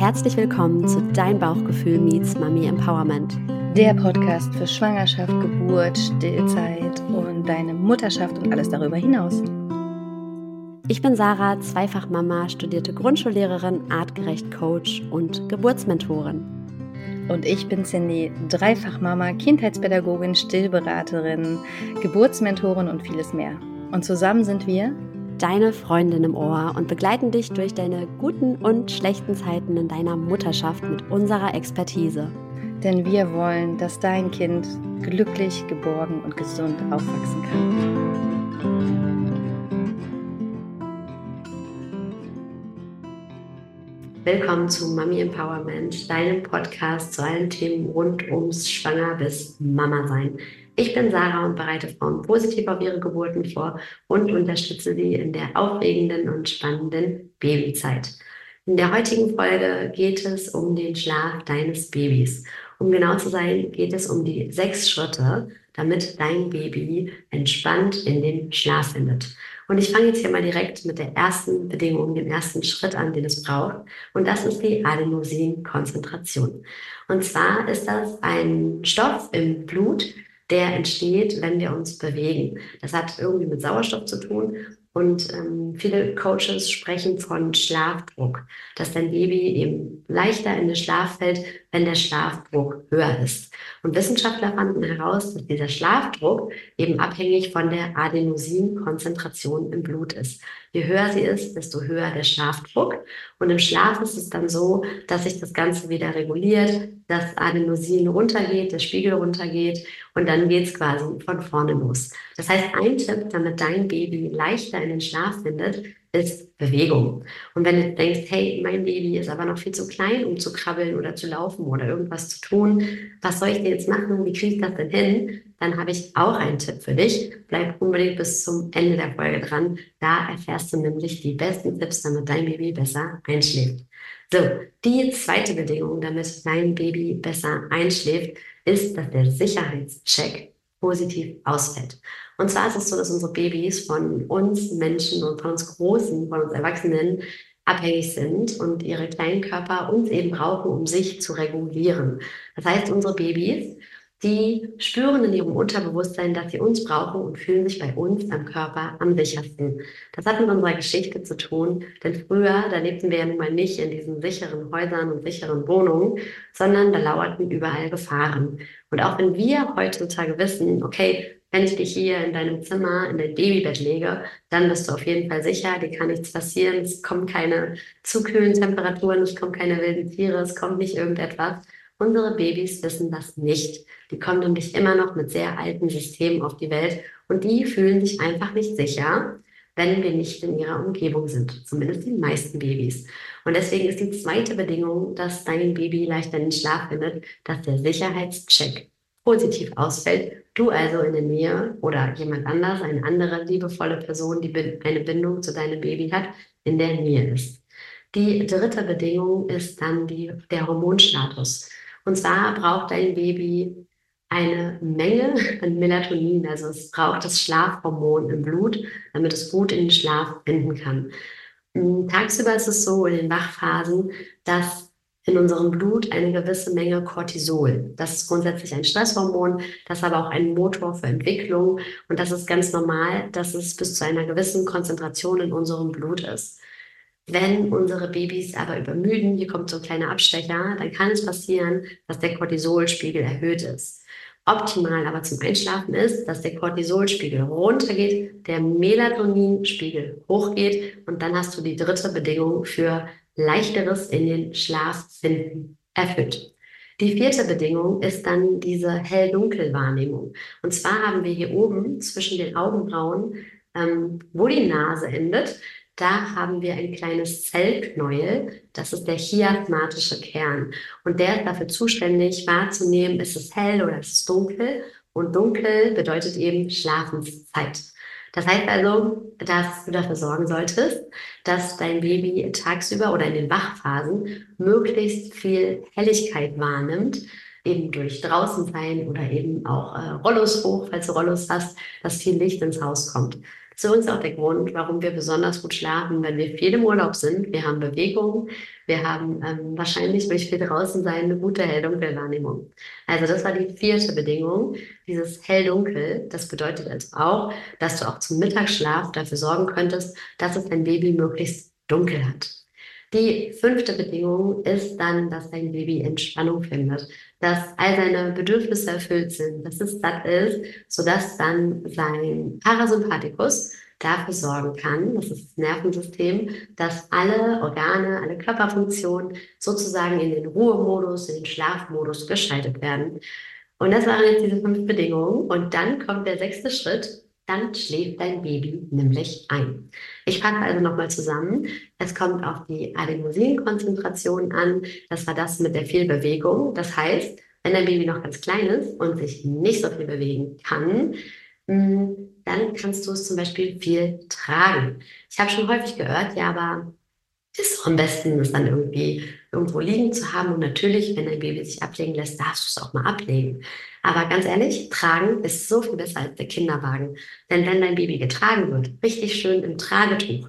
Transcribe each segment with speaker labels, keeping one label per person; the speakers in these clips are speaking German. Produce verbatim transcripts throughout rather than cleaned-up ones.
Speaker 1: herzlich willkommen zu Dein Bauchgefühl meets Mami Empowerment.
Speaker 2: Der Podcast für Schwangerschaft, Geburt, Stillzeit und deine Mutterschaft und alles darüber hinaus.
Speaker 1: Ich bin Sarah, Zweifachmama, studierte Grundschullehrerin, artgerecht Coach und Geburtsmentorin.
Speaker 2: Und ich bin Cindy, Dreifachmama, Kindheitspädagogin, Stillberaterin, Geburtsmentorin und vieles mehr. Und zusammen sind wir
Speaker 1: deine Freundin im Ohr und begleiten dich durch deine guten und schlechten Zeiten in deiner Mutterschaft mit unserer Expertise.
Speaker 2: Denn wir wollen, dass dein Kind glücklich, geborgen und gesund aufwachsen kann.
Speaker 1: Willkommen zu Mami Empowerment, deinem Podcast zu allen Themen rund ums Schwanger bis Mama sein. Ich bin Sarah und bereite Frauen positiv auf ihre Geburten vor und unterstütze sie in der aufregenden und spannenden Babyzeit. In der heutigen Folge geht es um den Schlaf deines Babys. Um genau zu sein, geht es um die sechs Schritte, damit dein Baby entspannt in den Schlaf findet. Und ich fange jetzt hier mal direkt mit der ersten Bedingung, dem ersten Schritt an, den es braucht. Und das ist die Adenosinkonzentration. Und zwar ist das ein Stoff im Blut, der entsteht, wenn wir uns bewegen. Das hat irgendwie mit Sauerstoff zu tun. Und ähm, viele Coaches sprechen von Schlafdruck, dass dein Baby eben leichter in den Schlaf fällt, wenn der Schlafdruck höher ist. Und Wissenschaftler fanden heraus, dass dieser Schlafdruck eben abhängig von der Adenosinkonzentration im Blut ist. Je höher sie ist, desto höher der Schlafdruck. Und im Schlaf ist es dann so, dass sich das Ganze wieder reguliert, das Adenosin runtergeht, der Spiegel runtergeht und dann geht es quasi von vorne los. Das heißt, ein Tipp, damit dein Baby leichter in den Schlaf findet, ist Bewegung. Und wenn du denkst, hey, mein Baby ist aber noch viel zu klein, um zu krabbeln oder zu laufen oder irgendwas zu tun, was soll ich denn jetzt machen, wie kriege ich das denn hin? Dann habe ich auch einen Tipp für dich. Bleib unbedingt bis zum Ende der Folge dran. Da erfährst du nämlich die besten Tipps, damit dein Baby besser einschläft. So, die zweite Bedingung, damit dein Baby besser einschläft, ist, dass der Sicherheitscheck positiv ausfällt. Und zwar ist es so, dass unsere Babys von uns Menschen und von uns Großen, von uns Erwachsenen abhängig sind und ihre kleinen Körper uns eben brauchen, um sich zu regulieren. Das heißt, unsere Babys, die spüren in ihrem Unterbewusstsein, dass sie uns brauchen und fühlen sich bei uns am Körper am sichersten. Das hat mit unserer Geschichte zu tun, denn früher, da lebten wir ja nun mal nicht in diesen sicheren Häusern und sicheren Wohnungen, sondern da lauerten überall Gefahren. Und auch wenn wir heutzutage wissen, okay, wenn ich dich hier in deinem Zimmer in dein Babybett lege, dann bist du auf jeden Fall sicher, dir kann nichts passieren, es kommen keine zu kühlen Temperaturen, es kommen keine wilden Tiere, es kommt nicht irgendetwas. Unsere Babys wissen das nicht. Die kommen nämlich immer noch mit sehr alten Systemen auf die Welt und die fühlen sich einfach nicht sicher, wenn wir nicht in ihrer Umgebung sind. Zumindest die meisten Babys. Und deswegen ist die zweite Bedingung, dass dein Baby leichter in den Schlaf findet, dass der Sicherheitscheck positiv ausfällt. Du also in der Nähe oder jemand anders, eine andere liebevolle Person, die eine Bindung zu deinem Baby hat, in der Nähe ist. Die dritte Bedingung ist dann die, der Hormonstatus. Und zwar braucht dein Baby eine Menge an Melatonin, also es braucht das Schlafhormon im Blut, damit es gut in den Schlaf finden kann. Tagsüber ist es so in den Wachphasen, dass in unserem Blut eine gewisse Menge Cortisol. Das ist grundsätzlich ein Stresshormon, das ist aber auch ein Motor für Entwicklung und das ist ganz normal, dass es bis zu einer gewissen Konzentration in unserem Blut ist. Wenn unsere Babys aber übermüden, hier kommt so ein kleiner Abstecher, dann kann es passieren, dass der Cortisolspiegel erhöht ist. Optimal aber zum Einschlafen ist, dass der Cortisolspiegel runtergeht, der Melatoninspiegel hochgeht und dann hast du die dritte Bedingung für leichteres in den Schlaf finden erfüllt. Die vierte Bedingung ist dann diese Hell-Dunkel-Wahrnehmung. Und zwar haben wir hier oben zwischen den Augenbrauen, ähm, wo die Nase endet, da haben wir ein kleines Zellknäuel, das ist der chiasmatische Kern. Und der ist dafür zuständig, wahrzunehmen, ist es hell oder ist es dunkel. Und dunkel bedeutet eben Schlafenszeit. Das heißt also, dass du dafür sorgen solltest, dass dein Baby tagsüber oder in den Wachphasen möglichst viel Helligkeit wahrnimmt, eben durch draußen sein oder eben auch äh, Rollos hoch, falls du Rollos hast, dass viel Licht ins Haus kommt. Das ist übrigens auch der Grund, warum wir besonders gut schlafen, wenn wir viel im Urlaub sind. Wir haben Bewegung, wir haben ähm, wahrscheinlich durch viel draußen sein eine gute Hell-Dunkel-Wahrnehmung. Also das war die vierte Bedingung, dieses Hell-Dunkel. Das bedeutet also auch, dass du auch zum Mittagsschlaf dafür sorgen könntest, dass es dein Baby möglichst dunkel hat. Die fünfte Bedingung ist dann, dass dein Baby Entspannung findet, dass all seine Bedürfnisse erfüllt sind, dass es satt ist, sodass dann sein Parasympathikus dafür sorgen kann, das ist das Nervensystem, dass alle Organe, alle Körperfunktionen sozusagen in den Ruhemodus, in den Schlafmodus geschaltet werden. Und das waren jetzt diese fünf Bedingungen. Und dann kommt der sechste Schritt. Dann schläft dein Baby nämlich ein. Ich fasse also nochmal zusammen. Es kommt auf die Adenosinkonzentration an. Das war das mit der viel Bewegung. Das heißt, wenn dein Baby noch ganz klein ist und sich nicht so viel bewegen kann, dann kannst du es zum Beispiel viel tragen. Ich habe schon häufig gehört, ja, aber ist doch am besten, es dann irgendwie irgendwo liegen zu haben. Und natürlich, wenn dein Baby sich ablegen lässt, darfst du es auch mal ablegen. Aber ganz ehrlich, tragen ist so viel besser als der Kinderwagen. Denn wenn dein Baby getragen wird, richtig schön im Tragetuch,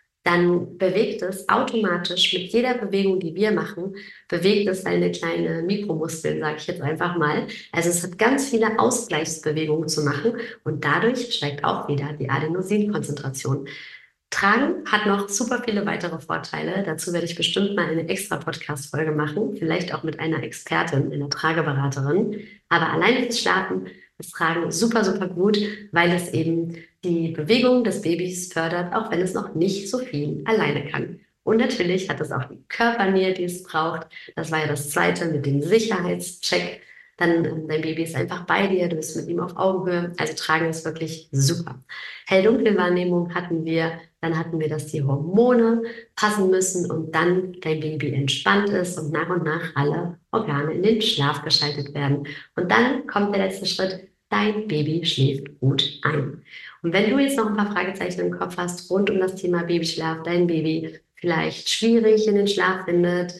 Speaker 1: dann bewegt es automatisch mit jeder Bewegung, die wir machen, bewegt es deine kleine Mikromuskeln, sage ich jetzt einfach mal. Also es hat ganz viele Ausgleichsbewegungen zu machen und dadurch steigt auch wieder die Adenosinkonzentration. Tragen hat noch super viele weitere Vorteile. Dazu werde ich bestimmt mal eine extra Podcast-Folge machen, vielleicht auch mit einer Expertin, einer Trageberaterin. Aber alleine fürs Schlafen ist Tragen super, super gut, weil es eben die Bewegung des Babys fördert, auch wenn es noch nicht so viel alleine kann. Und natürlich hat es auch die Körpernähe, die es braucht. Das war ja das Zweite mit dem Sicherheitscheck. Dann dein Baby ist einfach bei dir, du bist mit ihm auf Augenhöhe. Also Tragen ist wirklich super. Hell-Dunkel-Wahrnehmung hatten wir. Dann hatten wir, dass die Hormone passen müssen und dann dein Baby entspannt ist und nach und nach alle Organe in den Schlaf geschaltet werden. Und dann kommt der letzte Schritt, dein Baby schläft gut ein. Und wenn du jetzt noch ein paar Fragezeichen im Kopf hast rund um das Thema Babyschlaf, dein Baby vielleicht schwierig in den Schlaf findet,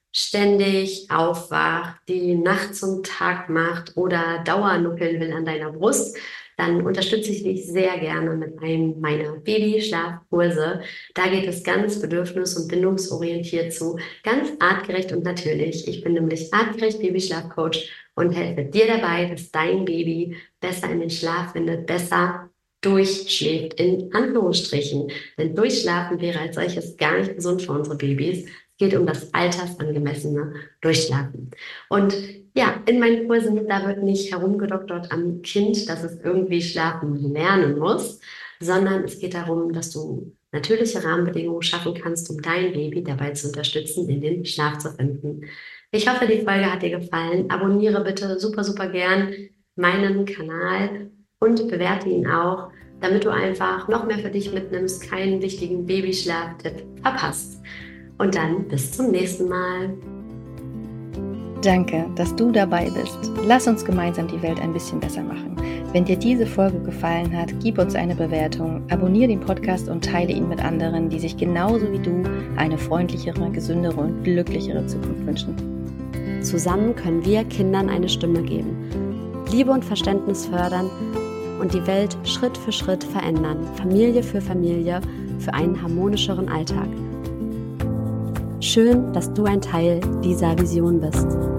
Speaker 1: ständig aufwacht, die Nacht zum Tag macht oder Dauernuckeln will an deiner Brust, dann unterstütze ich dich sehr gerne mit einem meiner Babyschlafkurse. Da geht es ganz bedürfnis- und bindungsorientiert zu, ganz artgerecht und natürlich. Ich bin nämlich artgerecht Babyschlafcoach und helfe dir dabei, dass dein Baby besser in den Schlaf findet, besser durchschläft, in Anführungsstrichen. Denn Durchschlafen wäre als solches gar nicht gesund für unsere Babys. Es geht um das altersangemessene Durchschlafen. Und ja, in meinen Kursen, da wird nicht herumgedoktert am Kind, dass es irgendwie schlafen lernen muss, sondern es geht darum, dass du natürliche Rahmenbedingungen schaffen kannst, um dein Baby dabei zu unterstützen, in den Schlaf zu finden. Ich hoffe, die Folge hat dir gefallen. Abonniere bitte super, super gern meinen Kanal und bewerte ihn auch, damit du einfach noch mehr für dich mitnimmst, keinen wichtigen Babyschlaf-Tipp verpasst. Und dann bis zum nächsten Mal.
Speaker 2: Danke, dass du dabei bist. Lass uns gemeinsam die Welt ein bisschen besser machen. Wenn dir diese Folge gefallen hat, gib uns eine Bewertung, abonniere den Podcast und teile ihn mit anderen, die sich genauso wie du eine freundlichere, gesündere und glücklichere Zukunft wünschen.
Speaker 1: Zusammen können wir Kindern eine Stimme geben, Liebe und Verständnis fördern und die Welt Schritt für Schritt verändern, Familie für Familie, für einen harmonischeren Alltag. Schön, dass du ein Teil dieser Vision bist.